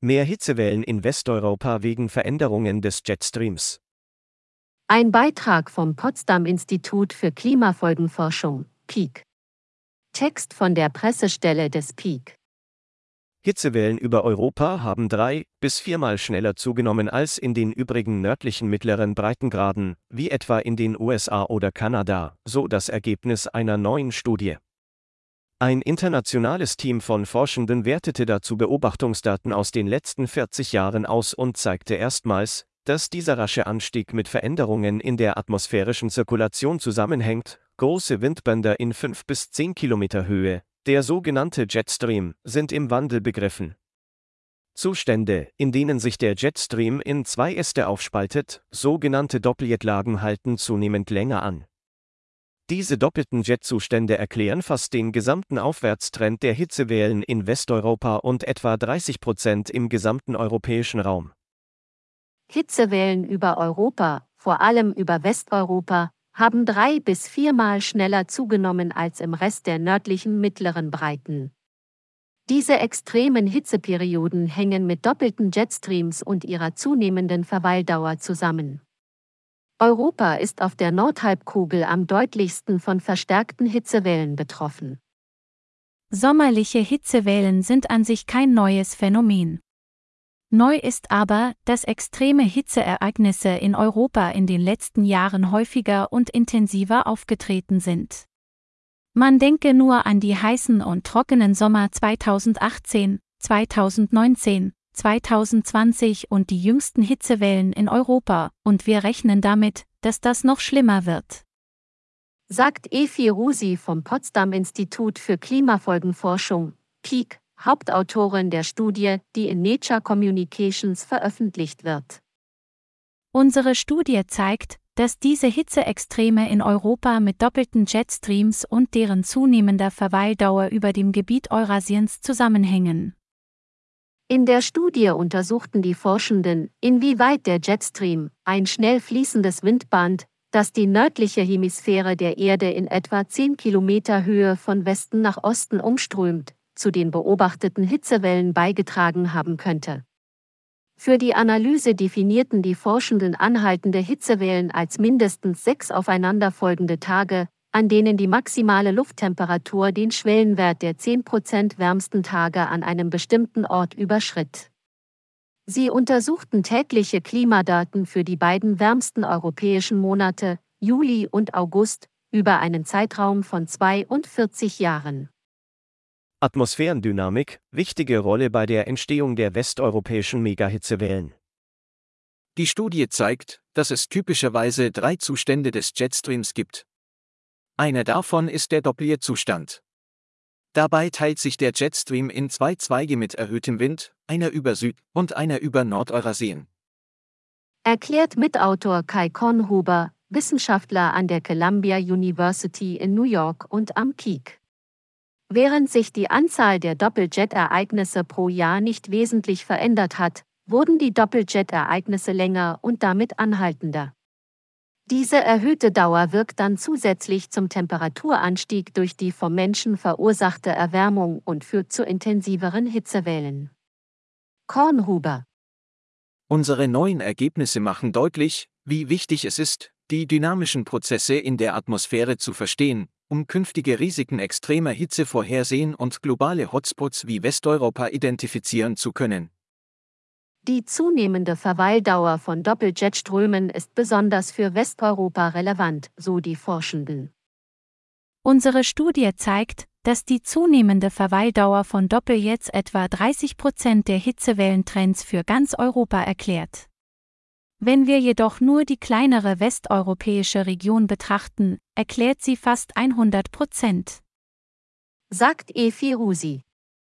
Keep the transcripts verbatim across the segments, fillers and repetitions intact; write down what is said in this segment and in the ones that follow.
Mehr Hitzewellen in Westeuropa wegen Veränderungen des Jetstreams. Ein Beitrag vom Potsdam-Institut für Klimafolgenforschung, P I C. Text von der Pressestelle des P I C. Hitzewellen über Europa haben drei bis viermal schneller zugenommen als in den übrigen nördlichen mittleren Breitengraden, wie etwa in den U S A oder Kanada, so das Ergebnis einer neuen Studie. Ein internationales Team von Forschenden wertete dazu Beobachtungsdaten aus den letzten vierzig Jahren aus und zeigte erstmals, dass dieser rasche Anstieg mit Veränderungen in der atmosphärischen Zirkulation zusammenhängt. Große Windbänder in fünf bis zehn Kilometer Höhe, der sogenannte Jetstream, sind im Wandel begriffen. Zustände, in denen sich der Jetstream in zwei Äste aufspaltet, sogenannte Doppeljetlagen, halten zunehmend länger an. Diese doppelten Jetzustände erklären fast den gesamten Aufwärtstrend der Hitzewellen in Westeuropa und etwa dreißig Prozent im gesamten europäischen Raum. Hitzewellen über Europa, vor allem über Westeuropa, haben drei bis viermal schneller zugenommen als im Rest der nördlichen mittleren Breiten. Diese extremen Hitzeperioden hängen mit doppelten Jetstreams und ihrer zunehmenden Verweildauer zusammen. Europa ist auf der Nordhalbkugel am deutlichsten von verstärkten Hitzewellen betroffen. Sommerliche Hitzewellen sind an sich kein neues Phänomen. Neu ist aber, dass extreme Hitzeereignisse in Europa in den letzten Jahren häufiger und intensiver aufgetreten sind. Man denke nur an die heißen und trockenen Sommer zweitausendachtzehn, zweitausendneunzehn, zweitausendzwanzig und die jüngsten Hitzewellen in Europa, und wir rechnen damit, dass das noch schlimmer wird. Sagt Efi Rusi vom Potsdam-Institut für Klimafolgenforschung, P I C, Hauptautorin der Studie, die in Nature Communications veröffentlicht wird. Unsere Studie zeigt, dass diese Hitzeextreme in Europa mit doppelten Jetstreams und deren zunehmender Verweildauer über dem Gebiet Eurasiens zusammenhängen. In der Studie untersuchten die Forschenden, inwieweit der Jetstream, ein schnell fließendes Windband, das die nördliche Hemisphäre der Erde in etwa zehn Kilometer Höhe von Westen nach Osten umströmt, zu den beobachteten Hitzewellen beigetragen haben könnte. Für die Analyse definierten die Forschenden anhaltende Hitzewellen als mindestens sechs aufeinanderfolgende Tage, an denen die maximale Lufttemperatur den Schwellenwert der zehn Prozent wärmsten Tage an einem bestimmten Ort überschritt. Sie untersuchten tägliche Klimadaten für die beiden wärmsten europäischen Monate, Juli und August, über einen Zeitraum von zweiundvierzig Jahren. Atmosphärendynamik, wichtige Rolle bei der Entstehung der westeuropäischen Megahitzewellen. Die Studie zeigt, dass es typischerweise drei Zustände des Jetstreams gibt. Einer davon ist der Doppeljetzustand. Dabei teilt sich der Jetstream in zwei Zweige mit erhöhtem Wind, einer über Süd- und einer über Nordeurasien. Erklärt Mitautor Kai Kornhuber, Wissenschaftler an der Columbia University in New York und am P I C. Während sich die Anzahl der Doppeljet-Ereignisse pro Jahr nicht wesentlich verändert hat, wurden die Doppeljet-Ereignisse länger und damit anhaltender. Diese erhöhte Dauer wirkt dann zusätzlich zum Temperaturanstieg durch die vom Menschen verursachte Erwärmung und führt zu intensiveren Hitzewellen. Kornhuber. Unsere neuen Ergebnisse machen deutlich, wie wichtig es ist, die dynamischen Prozesse in der Atmosphäre zu verstehen, um künftige Risiken extremer Hitze vorhersehen und globale Hotspots wie Westeuropa identifizieren zu können. Die zunehmende Verweildauer von Doppeljetströmen ist besonders für Westeuropa relevant, so die Forschenden. Unsere Studie zeigt, dass die zunehmende Verweildauer von Doppeljets etwa dreißig Prozent der Hitzewellentrends für ganz Europa erklärt. Wenn wir jedoch nur die kleinere westeuropäische Region betrachten, erklärt sie fast hundert Prozent. Sagt Efi Rusi.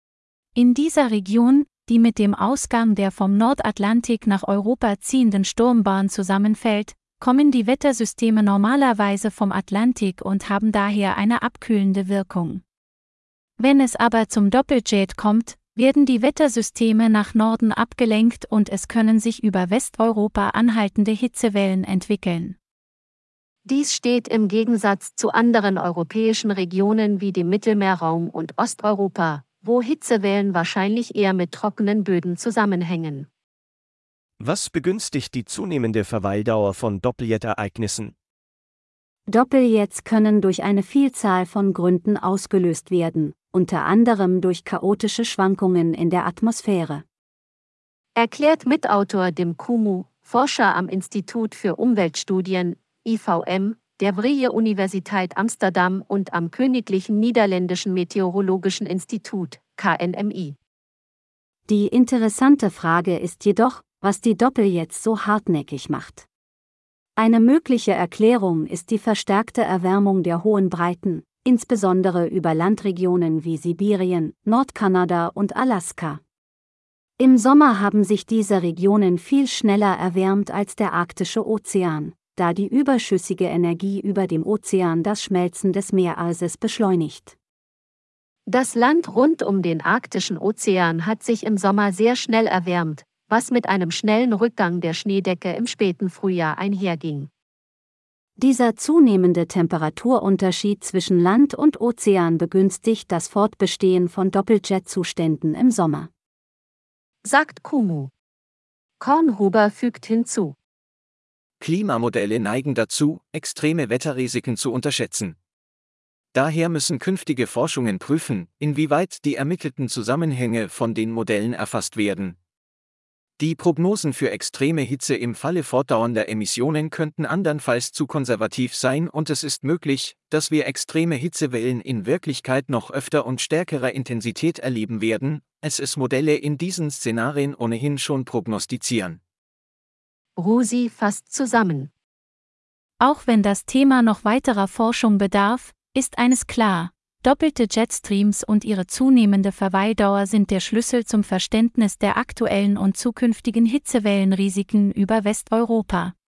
In dieser Region, die mit dem Ausgang der vom Nordatlantik nach Europa ziehenden Sturmbahn zusammenfällt, kommen die Wettersysteme normalerweise vom Atlantik und haben daher eine abkühlende Wirkung. Wenn es aber zum Doppeljet kommt, werden die Wettersysteme nach Norden abgelenkt und es können sich über Westeuropa anhaltende Hitzewellen entwickeln. Dies steht im Gegensatz zu anderen europäischen Regionen wie dem Mittelmeerraum und Osteuropa, wo Hitzewellen wahrscheinlich eher mit trockenen Böden zusammenhängen. Was begünstigt die zunehmende Verweildauer von Doppeljet-Ereignissen? Doppeljets können durch eine Vielzahl von Gründen ausgelöst werden, unter anderem durch chaotische Schwankungen in der Atmosphäre. Erklärt Mitautor Dim Kumu, Forscher am Institut für Umweltstudien, I V M, der Vrije Universiteit Amsterdam und am Königlichen Niederländischen Meteorologischen Institut, K N M I. Die interessante Frage ist jedoch, was die Doppeljets so hartnäckig macht. Eine mögliche Erklärung ist die verstärkte Erwärmung der hohen Breiten, insbesondere über Landregionen wie Sibirien, Nordkanada und Alaska. Im Sommer haben sich diese Regionen viel schneller erwärmt als der arktische Ozean, da die überschüssige Energie über dem Ozean das Schmelzen des Meereises beschleunigt. Das Land rund um den arktischen Ozean hat sich im Sommer sehr schnell erwärmt, was mit einem schnellen Rückgang der Schneedecke im späten Frühjahr einherging. Dieser zunehmende Temperaturunterschied zwischen Land und Ozean begünstigt das Fortbestehen von Doppeljet-Zuständen im Sommer, sagt Kumu. Kornhuber fügt hinzu: Klimamodelle neigen dazu, extreme Wetterrisiken zu unterschätzen. Daher müssen künftige Forschungen prüfen, inwieweit die ermittelten Zusammenhänge von den Modellen erfasst werden. Die Prognosen für extreme Hitze im Falle fortdauernder Emissionen könnten andernfalls zu konservativ sein und es ist möglich, dass wir extreme Hitzewellen in Wirklichkeit noch öfter und stärkerer Intensität erleben werden, als es Modelle in diesen Szenarien ohnehin schon prognostizieren. Rusi fasst zusammen. Auch wenn das Thema noch weiterer Forschung bedarf, ist eines klar: Doppelte Jetstreams und ihre zunehmende Verweildauer sind der Schlüssel zum Verständnis der aktuellen und zukünftigen Hitzewellenrisiken über Westeuropa.